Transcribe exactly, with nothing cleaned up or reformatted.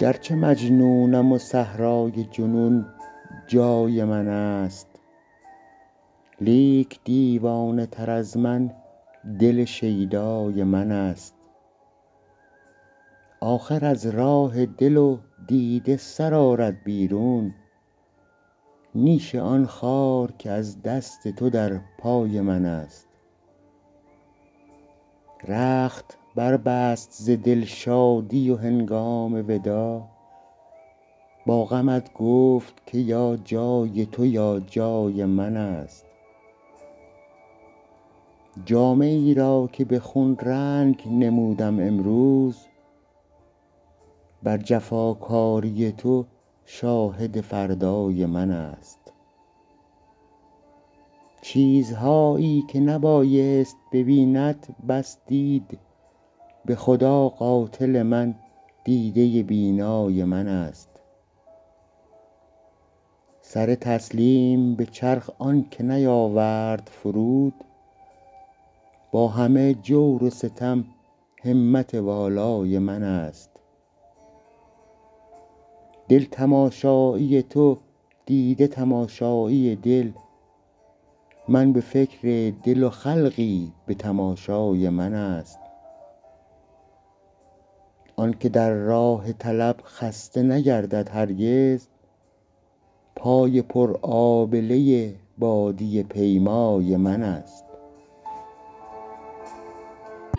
گرچه مجنونم و صحرای جنون جای من است، لیک دیوانه تر از من دل شیدای من است. آخر از راه دل و دیده سر آرد بیرون، نیش آن خار که از دست تو در پای من است. رخت بربست ز دلشادی و هنگام وداع، با غمت گفت که یا جای تو یا جای من است. جامه ای را که به خون رنگ نمودم امروز، بر جفاکاری تو شاهد فردای من است. چیزهایی که نبایست ببیند بس دید، به خدا قاتل من دیده بینای من است. سر تسلیم به چرخ آن که نیاورد فرود، با همه جور و ستم همت والای من است. دل تماشایی تو دیده تماشایی دل، من به فکر دل و خلقی به تماشای من است. آن که در راه طلب خسته نگردد هرگز، پای پر آبله بادیه پیمای من است.